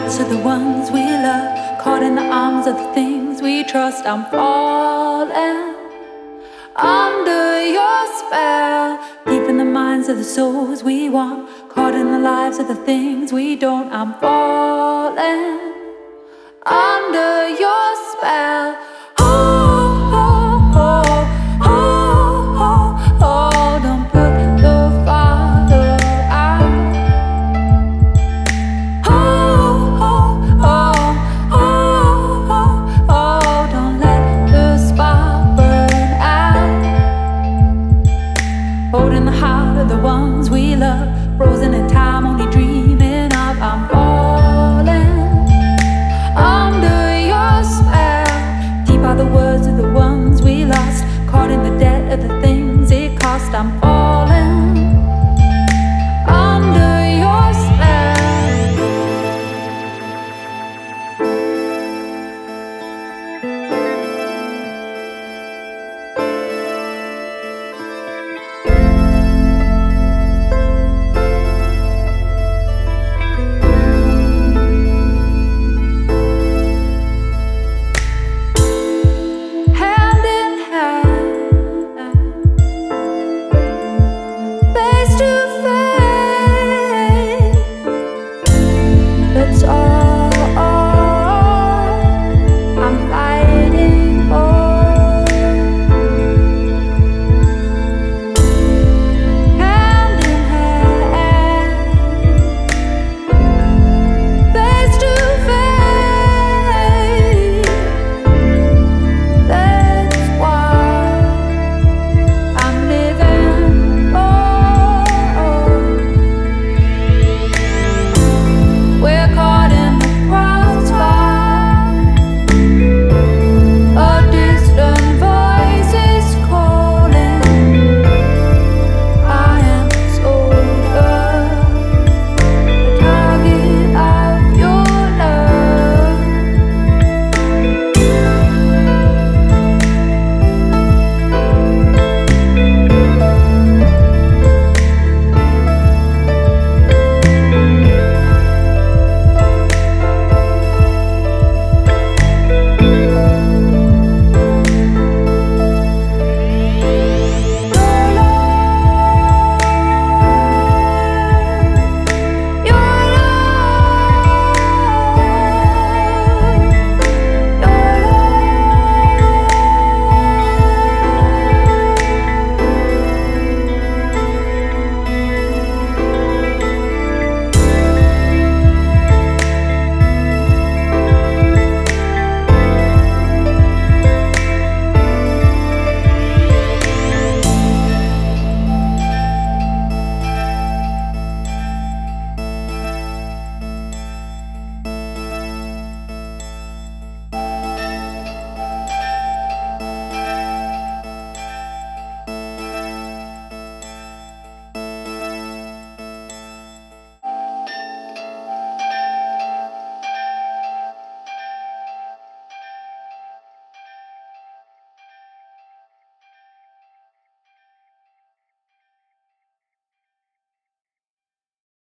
hearts to the ones we love, caught in the arms of the things we trust. I'm falling under your spell, deep in the minds of the souls we want, caught in the lives of the things we don't. I'm falling under your spell.